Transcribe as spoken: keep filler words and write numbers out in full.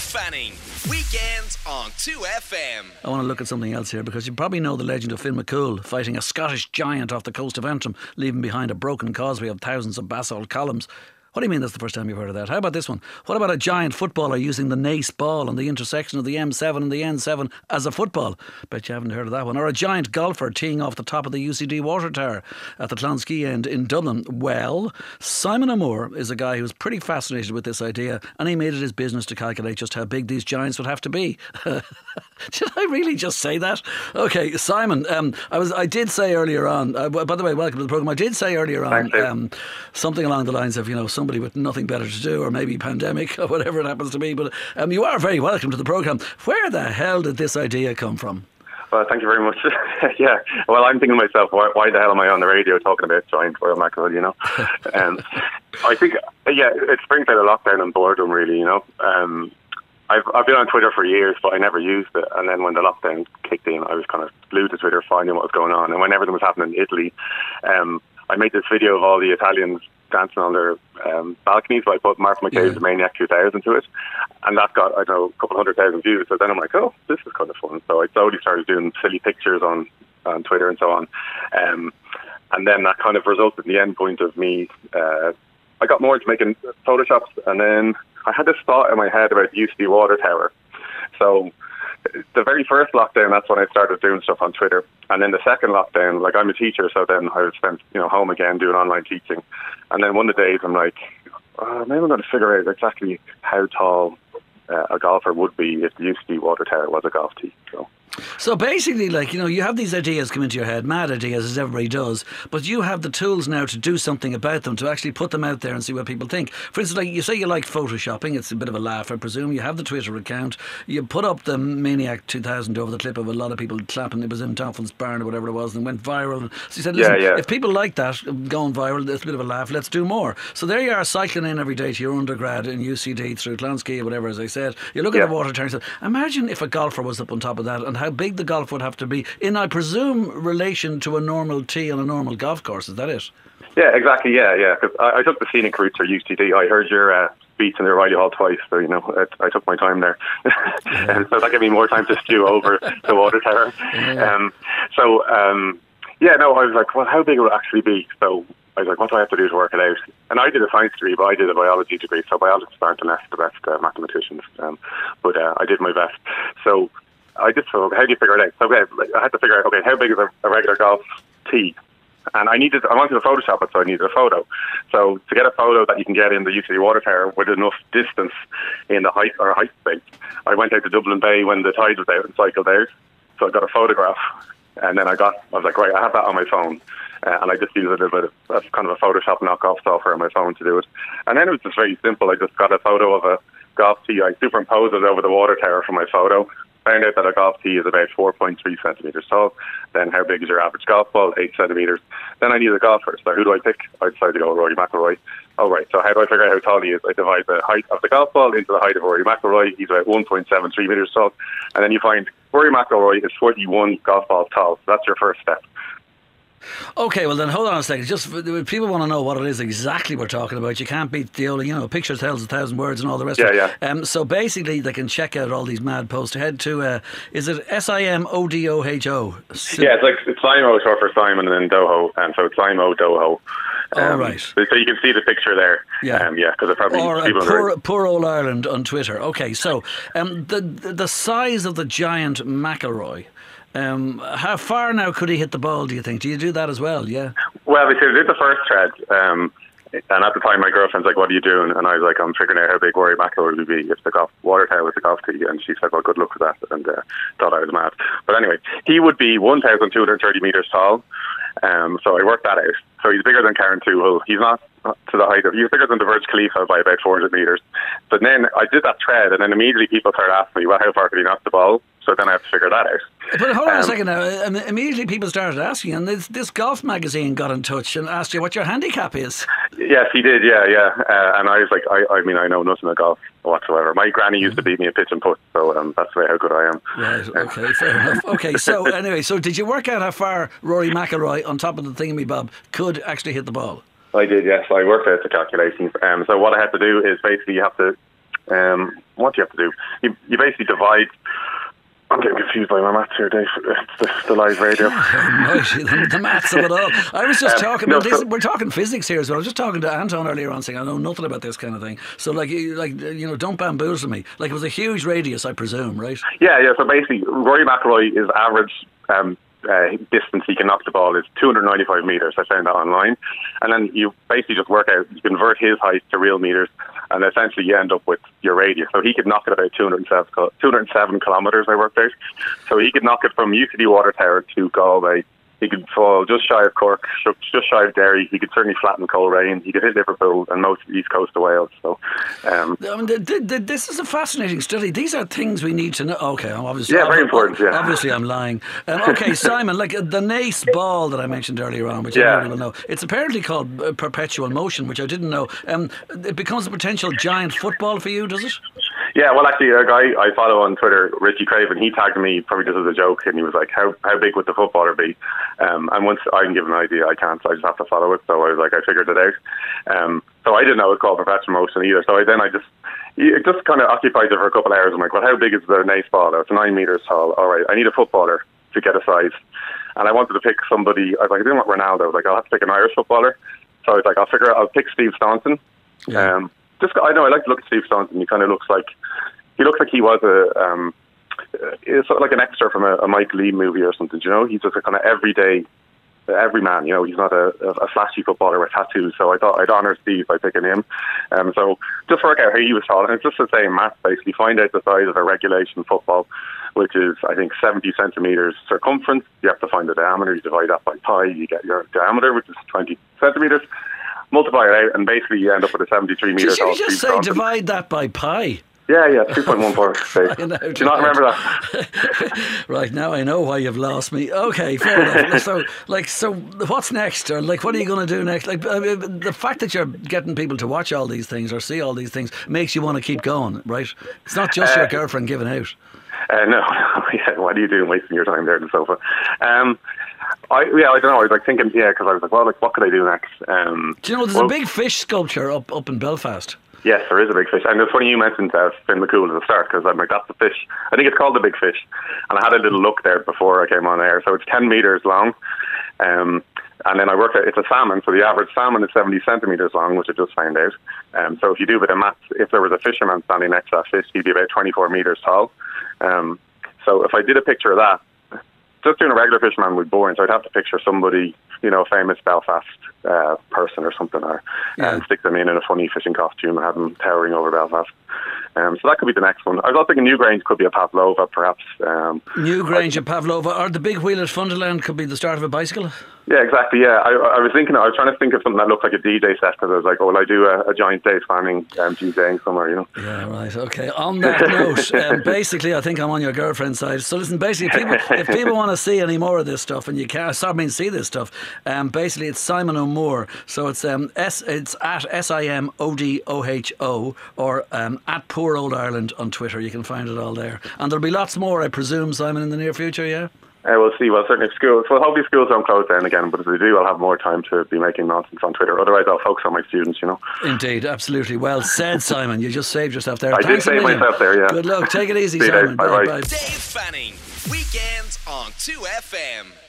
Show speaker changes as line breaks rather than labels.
Fanning. Weekends on two F M.
I want to look at something else here, because you probably know the legend of Finn McCool fighting a Scottish giant off the coast of Antrim, leaving behind a broken causeway of thousands of basalt columns. What do you mean that's the first time you've heard of that? How about this one? What about a giant footballer using the Nace ball on the intersection of the M seven and the N seven as a football? Bet you haven't heard of that one. Or a giant golfer teeing off the top of the U C D water tower at the Clonskea end in Dublin. Well, Simon O'Moore is a guy who's pretty fascinated with this idea, and he made it his business to calculate just how big these giants would have to be. Did I really just say that? Okay, Simon, um, I was I did say earlier on, uh, by the way, welcome to the programme. I did say earlier on um, something along the lines of, you know, some somebody with nothing better to do, or maybe pandemic, or whatever it happens to be. But um, you are very welcome to the programme. Where the hell did this idea come from?
Well, thank you very much. Yeah. Well, I'm thinking to myself, why, why the hell am I on the radio talking about giant Royal mackerel, you know? um, I think, yeah, it springs out of lockdown and boredom, really, you know? Um, I've, I've been on Twitter for years, but I never used it. And then when the lockdown kicked in, I was kind of glued to Twitter, finding what was going on. And when everything was happening in Italy, um, I made this video of all the Italians dancing on their um, balconies, but I put Mark McCabe's yeah. Maniac two thousand to it, and that got, I don't know, a couple hundred thousand views. So then I'm like, oh, this is kind of fun. So I slowly started doing silly pictures on, on Twitter and so on, um, and then that kind of resulted in the end point of me, uh, I got more into making Photoshops, and then I had this thought in my head about the U C D water tower. So the very first lockdown, that's when I started doing stuff on Twitter. And then the second lockdown, like, I'm a teacher, so then I would spend, you know, home again doing online teaching. And then one of the days I'm like, oh, maybe I'm going to figure out exactly how tall uh, a golfer would be if the U C D water tower was a golf tee. So.
So basically, like, you know, you have these ideas come into your head, mad ideas, as everybody does, but you have the tools now to do something about them, to actually put them out there and see what people think. For instance, like, you say you like photoshopping, it's a bit of a laugh, I presume. You have the Twitter account, you put up the Maniac two thousand over the clip of a lot of people clapping, it was in Dolphin's Barn or whatever it was, and went viral. So you said, listen, yeah, yeah. if people like that, going viral, it's a bit of a laugh, let's do more. So there you are, cycling in every day to your undergrad in U C D through Clonskea or whatever, as I said. You look yeah. at the water tower and say, imagine if a golfer was up on top of that, and how big the golf would have to be in, I presume, relation to a normal tee on a normal golf course. Is that it?
Yeah, exactly. Yeah, yeah. Because I, I took the scenic route through U C D. I heard your uh, speech in the O'Reilly Hall twice, so you know I, I took my time there. Yeah. So that gave me more time to stew over the water tower. Yeah. Um, so um, yeah, no, I was like, well, how big will it actually be? So I was like, what do I have to do to work it out? And I did a science degree, but I did a biology degree, so biologists aren't the best, the best uh, mathematicians. Um, but uh, I did my best. So I just thought, okay, how do you figure it out? So okay, I had to figure out, okay, how big is a, a regular golf tee? And I needed, I wanted to Photoshop it, so I needed a photo. So to get a photo that you can get in the U C D water tower with enough distance in the height or height space, I went out to Dublin Bay when the tide was out and cycled out. So I got a photograph, and then I got, I was like, right, I have that on my phone. Uh, and I just used a little bit of, of kind of a Photoshop knockoff software on my phone to do it. And then it was just very simple. I just got a photo of a golf tee. I superimposed it over the water tower for my photo. Found out that a golf tee is about four point three centimetres tall. Then how big is your average golf ball? eight centimetres. Then I need a golfer. So who do I pick? I decided to go with Rory McIlroy. Oh, right. So how do I figure out how tall he is? I divide the height of the golf ball into the height of Rory McIlroy. He's about one point seven three metres tall. And then you find Rory McIlroy is forty-one golf balls tall. So that's your first step.
Okay, well then hold on a second. Just people want to know what it is exactly we're talking about. You can't beat the old, you know, picture tells a thousand words and all the rest
yeah,
of it.
Yeah.
Um, so basically, they can check out all these mad posts. Head to uh, is it S I M O D O H O?
Yeah, it's like it's Simo short for Simon, and then Doho, and so it's Simo Doho. Um,
all right.
So you can see the picture there. Yeah, um, yeah, because it probably
or
people
uh, poor,
very...
poor old Ireland on Twitter. Okay, so um, the the size of the giant McIlroy. Um, how far now could he hit the ball, do you think? Do you do that as well, yeah?
Well, we did the first thread, um, and at the time my girlfriend's like, what are you doing? And I was like, I'm figuring out how big Rory McIlroy would be if the golf water tower was a golf tee. And she said, well, good luck with that, and uh, thought I was mad. But anyway, he would be one thousand two hundred thirty metres tall, um, so I worked that out. So he's bigger than Karen Toohill. He's not to the height of, he's bigger than the Burj Khalifa by about four hundred metres. But then I did that thread, and then immediately people started asking me, well, how far could he knock the ball? So then I have to figure that out.
But hold on
um,
a second now. I mean, immediately people started asking, and this, this golf magazine got in touch and asked you what your handicap is.
Yes, he did, yeah, yeah. Uh, and I was like, I, I mean, I know nothing about golf whatsoever. My granny used to beat me at pitch and putt, so um, that's the way how good I am.
Right, okay, fair enough. Okay, so anyway, so did you work out how far Rory McIlroy, on top of the thingamabob, could actually hit the ball?
I did, yes. I worked out the calculations. Um, so what I had to do is basically you have to Um, what do you have to do? You, you basically divide. I'm getting confused by my maths here, Dave. It's the, the live radio.
Right, the, the maths of it all. I was just um, talking about
no,
this.
So,
we're talking physics here as well. I was just talking to Anton earlier on, saying I know nothing about this kind of thing. So, like, you, like you know, don't bamboozle me. Like, it was a huge radius, I presume, right?
Yeah, yeah. So basically, Rory McIlroy is average. Um, Uh, distance he can knock the ball is two hundred ninety-five metres. I found that online. And then you basically just work out, you convert his height to real metres, and essentially you end up with your radius. So he could knock it about two hundred seven kilometres, I worked out. So he could knock it from U C D Water Tower to Galway. He could fall just shy of Cork, just shy of Derry. He could certainly flatten Coleraine. He could hit Liverpool and most of the east coast of Wales. So, um,
I mean, the, the, the, this is a fascinating study. These are things we need to know. Okay, I'm obviously,
yeah, very
I'm,
important. Yeah.
Obviously, I'm lying. Um, okay, Simon, like uh, the Nace ball that I mentioned earlier on, which
yeah.
everyone will know, it's apparently called uh, perpetual motion, which I didn't know. Um, it becomes a potential giant football for you, does it?
Yeah, well, actually, a guy I follow on Twitter, Richie Craven, he tagged me probably just as a joke, and he was like, "How how big would the footballer be?" Um, and once I can give an idea, I can't. So I just have to follow it. So I was like, I figured it out. Um, so I didn't know it was called perpetual motion either. So I, then I just it just kind of occupied it for a couple of hours. I'm like, well, how big is the Nace ball? It's nine meters tall. All right, I need a footballer to get a size. And I wanted to pick somebody. I was like, I didn't want Ronaldo. I was like, I'll have to pick an Irish footballer. So I was like, I'll figure. I'll pick Steve Staunton.
Yeah.
Um, just I know I like to look at Steve Staunton. He kind of looks like he looks like he was a. Um, it's sort of like an extra from a, a Mike Lee movie or something. You know, he's just a kind of everyday. Every man, you know, he's not a, a flashy footballer with tattoos, so I thought I'd honour Steve by picking him. Um, so just work out how he was tall, and it's just the same math basically. Find out the size of a regulation football, which is I think seventy centimetres circumference. You have to find the diameter. You divide that by pi, you get your diameter, which is twenty centimetres. Multiply it out, and basically you end up with a seventy-three metre tall.
Did you just say Staunton. Divide that by pi?
Yeah, yeah, two point one four. Do you not remember that?
Right, now I know why you've lost me. Okay, fair enough. So, like, so what's next? Or, like, what are you going to do next? Like, I mean, the fact that you're getting people to watch all these things or see all these things makes you want to keep going, right? It's not just uh, your girlfriend giving out.
Uh, no, no, yeah, what are you doing wasting your time there on the sofa? Um, I, yeah, I don't know. I was like thinking, yeah, because I was like, well, like, what could I do next? Um,
do you know, there's well, a big fish sculpture up, up in Belfast.
Yes, there is a big fish. And it's funny you mentioned uh, Finn McCool at the start, because I'm like, that's the fish. I think it's called the big fish. And I had a little look there before I came on air. So it's ten metres long. Um, and then I worked out, it's a salmon. So the average salmon is seventy centimetres long, which I just found out. Um, so if you do a bit of maths, if there was a fisherman standing next to that fish, he'd be about twenty-four metres tall. Um, so if I did a picture of that, just doing a regular fisherman would be boring, so I'd have to picture somebody, you know, a famous Belfast uh, person or something, or yeah. and stick them in in a funny fishing costume and have them towering over Belfast. Um, so that could be the next one. I was also thinking Newgrange could be a Pavlova, perhaps. Um,
Newgrange and Pavlova, or the big wheel at Funderland could be the start of a bicycle?
Yeah, exactly, yeah. I, I was thinking, I was trying to think of something that looked like a D J set, because I was like, oh, well, I do a, a giant Dave Fanning um, DJing somewhere, you know.
Yeah, right, okay. On that note, um, basically, I think I'm on your girlfriend's side. So listen, basically, if people, if people want to see any more of this stuff, and you can't, I mean, see this stuff, um, basically, it's Simon O'Moore. So it's um, S, it's at S I M O D O H O, or um, at Poor Old Ireland on Twitter. You can find it all there. And there'll be lots more, I presume, Simon, in the near future, yeah?
Uh, we'll see. Well, certainly schools. Well, hopefully schools don't close down again. But if they do, I'll have more time to be making nonsense on Twitter. Otherwise, I'll focus on my students. You know.
Indeed, absolutely. Well said, Simon. You just saved yourself there.
I
Thanks
did save myself there. Yeah.
Good luck. Take it easy,
See
Simon.
Bye bye.
Dave Fanning, weekends on two F M.